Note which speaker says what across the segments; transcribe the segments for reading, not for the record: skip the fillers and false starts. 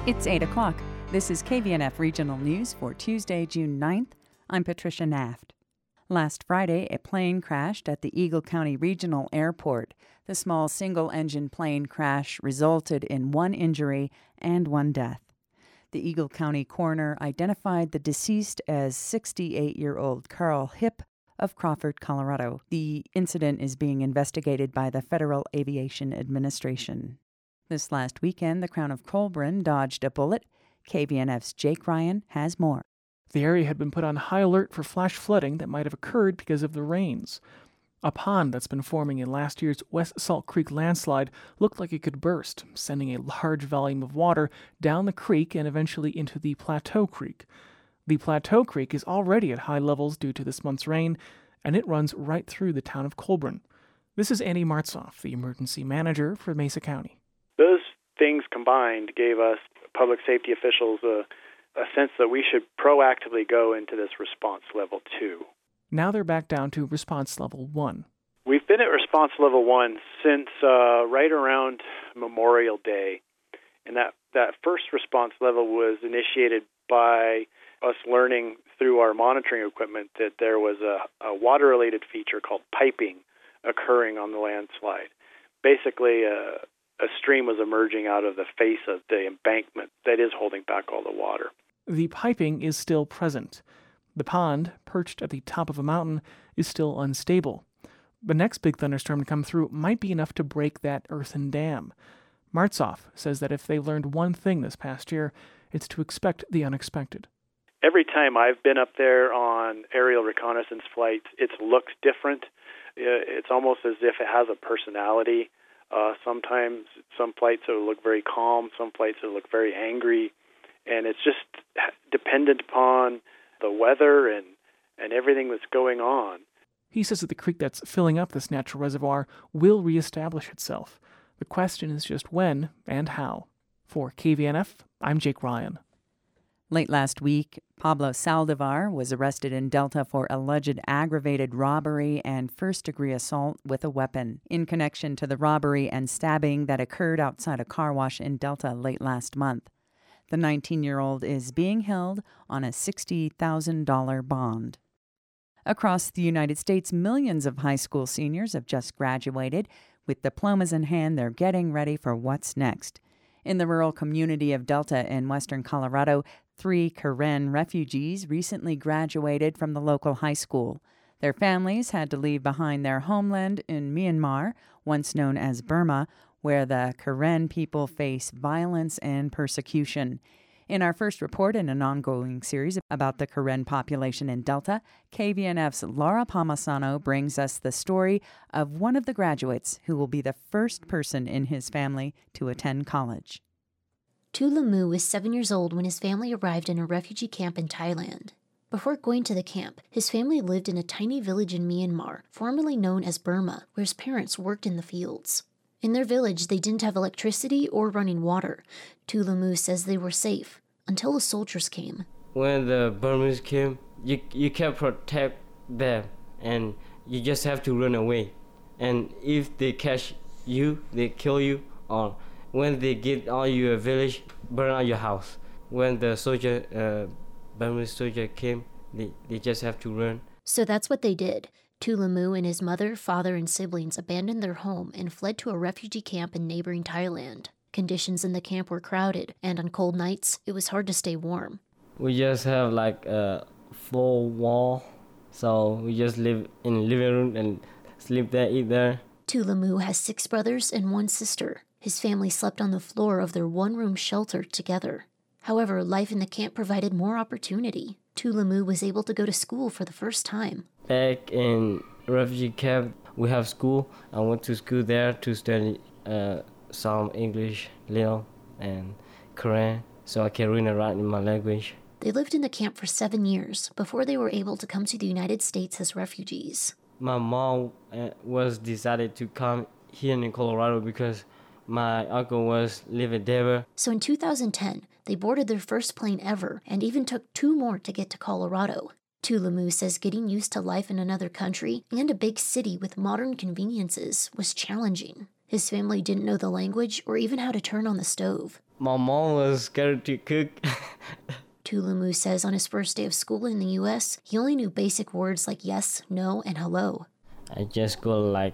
Speaker 1: It's 8 o'clock. This is KVNF Regional News for Tuesday, June 9th. I'm Patricia Naft. Last Friday, a plane crashed at the Eagle County Regional Airport. The small single-engine plane crash resulted in one injury and one death. The Eagle County coroner identified the deceased as 68-year-old Carl Hipp of Crawford, Colorado. The incident is being investigated by the Federal Aviation Administration. This last weekend, the Crown of Colburn dodged a bullet. KVNF's Jake Ryan has more.
Speaker 2: The area had been put on high alert for flash flooding that might have occurred because of the rains. A pond that's been forming in last year's West Salt Creek landslide looked like it could burst, sending a large volume of water down the creek and eventually into the Plateau Creek. The Plateau Creek is already at high levels due to this month's rain, and it runs right through the town of Colburn. This is Andy Martzoff, the emergency manager for Mesa County.
Speaker 3: Those things combined gave us public safety officials a sense that we should proactively go into this response level 2.
Speaker 2: Now they're back down to response level 1.
Speaker 3: We've been at response level 1 since right around Memorial Day. And that first response level was initiated by us learning through our monitoring equipment that there was a water-related feature called piping occurring on the landslide. Basically, a stream was emerging out of the face of the embankment that is holding back all the water.
Speaker 2: The piping is still present. The pond, perched at the top of a mountain, is still unstable. The next big thunderstorm to come through might be enough to break that earthen dam. Martzoff says that if they learned one thing this past year, it's to expect the unexpected.
Speaker 3: Every time I've been up there on aerial reconnaissance flights, it's looked different. It's almost as if it has a personality. Sometimes some flights will look very calm, some flights will look very angry, and it's just dependent upon the weather and everything that's going on.
Speaker 2: He says that the creek that's filling up this natural reservoir will reestablish itself. The question is just when and how. For KVNF, I'm Jake Ryan.
Speaker 1: Late last week, Pablo Saldivar was arrested in Delta for alleged aggravated robbery and first-degree assault with a weapon in connection to the robbery and stabbing that occurred outside a car wash in Delta late last month. The 19-year-old is being held on a $60,000 bond. Across the United States, millions of high school seniors have just graduated. With diplomas in hand, they're getting ready for what's next. In the rural community of Delta in western Colorado, 3 Karen refugees recently graduated from the local high school. Their families had to leave behind their homeland in Myanmar, once known as Burma, where the Karen people face violence and persecution. In our first report in an ongoing series about the Karen population in Delta, KVNF's Laura Palmisano brings us the story of one of the graduates who will be the first person in his family to attend college.
Speaker 4: Tulamu was 7 years old when his family arrived in a refugee camp in Thailand. Before going to the camp, his family lived in a tiny village in Myanmar, formerly known as Burma, where his parents worked in the fields. In their village, they didn't have electricity or running water. Tulamu says they were safe until the soldiers came.
Speaker 5: When the Burmese came, you can't protect them, and you just have to run away. And if they catch you, they kill you, or when they get on your village, burn out your house. When the Burmese soldier came, they just have to run.
Speaker 4: So that's what they did. Tulamu and his mother, father, and siblings abandoned their home and fled to a refugee camp in neighboring Thailand. Conditions in the camp were crowded, and on cold nights, it was hard to stay warm.
Speaker 5: We just have like a floor wall, so we just live in the living room and sleep there, eat there.
Speaker 4: Tulamu has 6 brothers and 1 sister. His family slept on the floor of their one-room shelter together. However, life in the camp provided more opportunity. Tulamu was able to go to school for the first time.
Speaker 5: Back in refugee camp, we have school. I went to school there to study some English, little, and Korean, so I can read and write in my language.
Speaker 4: They lived in the camp for 7 years before they were able to come to the United States as refugees.
Speaker 5: My mom was decided to come here in Colorado because my uncle was living there.
Speaker 4: So in 2010, they boarded their first plane ever and even took 2 more to get to Colorado. Tulamu says getting used to life in another country and a big city with modern conveniences was challenging. His family didn't know the language or even how to turn on the stove.
Speaker 5: My mom was scared to cook.
Speaker 4: Tulamu says on his first day of school in the U.S., he only knew basic words like yes, no, and hello.
Speaker 5: I just go like,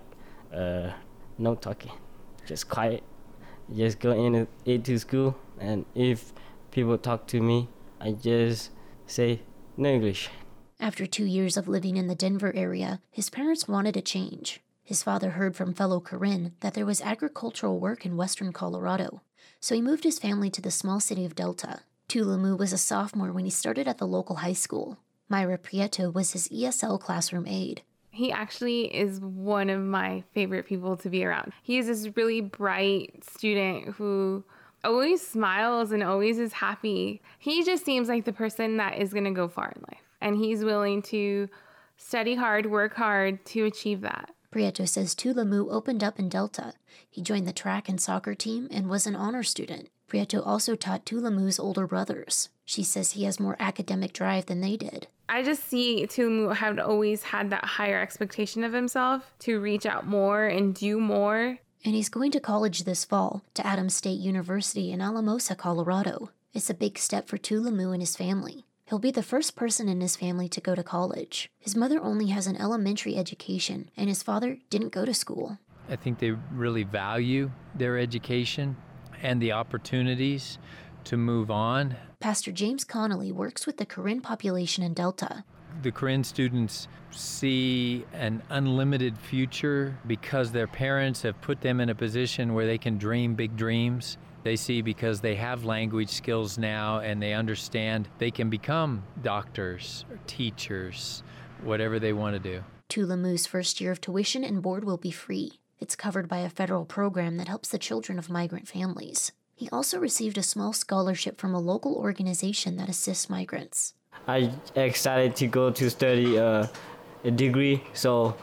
Speaker 5: no talking, just quiet. Just go into school, and if people talk to me, I just say no English.
Speaker 4: After 2 years of living in the Denver area, his parents wanted a change. His father heard from fellow Karen that there was agricultural work in western Colorado, so he moved his family to the small city of Delta. Tulamu was a sophomore when he started at the local high school. Myra Prieto was his ESL classroom aide.
Speaker 6: He actually is one of my favorite people to be around. He is this really bright student who always smiles and always is happy. He just seems like the person that is going to go far in life. And he's willing to study hard, work hard to achieve that.
Speaker 4: Prieto says Tulamu opened up in Delta. He joined the track and soccer team and was an honor student. Prieto also taught Tulamu's older brothers. She says he has more academic drive than they did.
Speaker 6: I just see Tulamu had always had that higher expectation of himself to reach out more and do more.
Speaker 4: And he's going to college this fall to Adams State University in Alamosa, Colorado. It's a big step for Tulamu and his family. He'll be the first person in his family to go to college. His mother only has an elementary education, and his father didn't go to school.
Speaker 7: I think they really value their education and the opportunities to move on.
Speaker 4: Pastor James Connolly works with the Karen population in Delta.
Speaker 7: The Karen students see an unlimited future because their parents have put them in a position where they can dream big dreams. They see because they have language skills now and they understand they can become doctors or teachers, whatever they want to do.
Speaker 4: Tulamu's first year of tuition and board will be free. It's covered by a federal program that helps the children of migrant families. He also received a small scholarship from a local organization that assists migrants.
Speaker 5: I excited to go to study a degree, so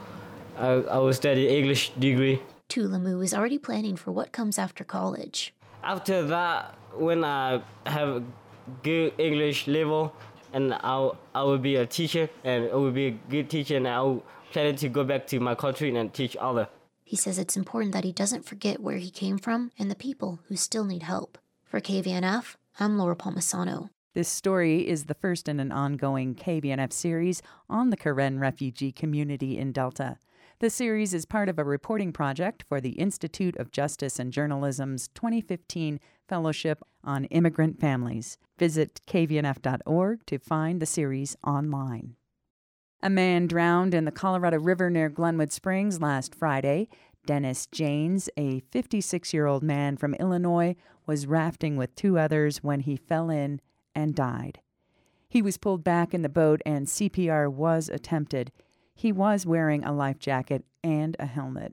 Speaker 5: I will study English degree.
Speaker 4: Tulamu is already planning for what comes after college.
Speaker 5: After that, when I have a good English level, and I will be a teacher, and I will be a good teacher, and I will plan to go back to my country and teach others.
Speaker 4: He says it's important that he doesn't forget where he came from and the people who still need help. For KVNF, I'm Laura Palmisano.
Speaker 1: This story is the first in an ongoing KVNF series on the Karen refugee community in Delta. The series is part of a reporting project for the Institute of Justice and Journalism's 2015 Fellowship on Immigrant Families. Visit kvnf.org to find the series online. A man drowned in the Colorado River near Glenwood Springs last Friday. Dennis Janes, a 56-year-old man from Illinois, was rafting with two others when he fell in and died. He was pulled back in the boat and CPR was attempted. He was wearing a life jacket and a helmet.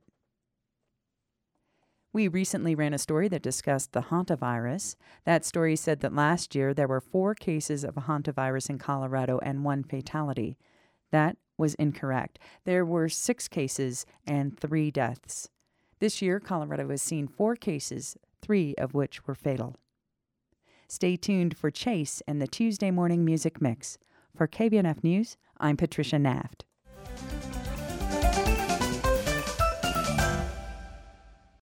Speaker 1: We recently ran a story that discussed the hantavirus. That story said that last year there were 4 cases of hantavirus in Colorado and 1 fatality. That was incorrect. There were 6 cases and 3 deaths. This year, Colorado has seen 4 cases, 3 of which were fatal. Stay tuned for Chase and the Tuesday Morning Music Mix. For KVNF News, I'm Patricia Naft.